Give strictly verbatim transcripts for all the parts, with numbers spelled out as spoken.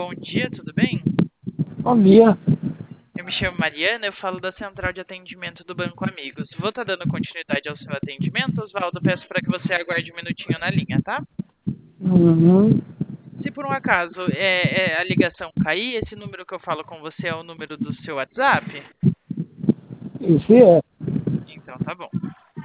Bom dia, tudo bem? Bom dia. Eu me chamo Mariana, eu falo da Central de Atendimento do Banco Amigos. Vou estar dando continuidade ao seu atendimento, Oswaldo. Peço para que você aguarde um minutinho na linha, tá? Uhum. Se por um acaso é, é, a ligação cair, esse número que eu falo com você é o número do seu WhatsApp? Isso é. Então tá bom.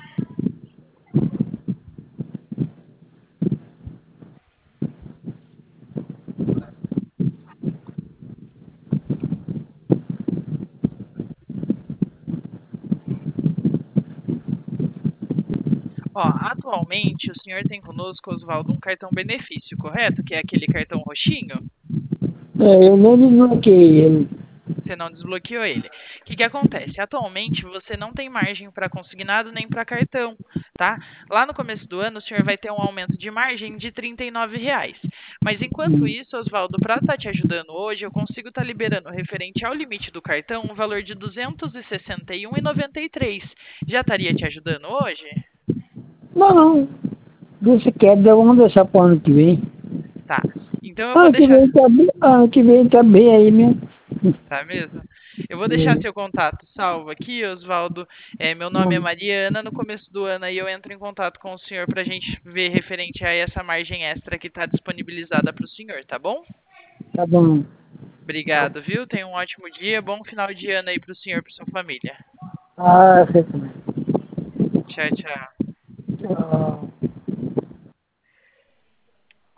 Ó, atualmente o senhor tem conosco, Oswaldo, um cartão benefício, correto? Que é aquele cartão roxinho? É, eu não desbloqueei ele. Você não desbloqueou ele. O que que acontece? Atualmente você não tem margem para consignado nem para cartão, tá? Lá no começo do ano o senhor vai ter um aumento de margem de trinta e nove reais. Mas enquanto Hum. isso, Oswaldo, para estar te ajudando hoje, eu consigo estar liberando referente ao limite do cartão um valor de duzentos e sessenta e um reais e noventa e três. Já estaria te ajudando hoje? Não, não. Deixa quieto, vamos deixar pro ano que vem. Tá. Então eu vou Ano que deixar. vem tá bem, ano que vem tá bem aí mesmo. Tá mesmo? Eu vou deixar É, seu contato salvo aqui, Oswaldo. É, meu nome é bom, Mariana. No começo do ano aí eu entro em contato com o senhor para a gente ver referente a essa margem extra que está disponibilizada para o senhor, tá bom? tá bom. Obrigado, viu? Tenha um ótimo dia, bom final de ano aí para o senhor e para sua família. Ah, sei como é. Tchau, tchau. Tchau.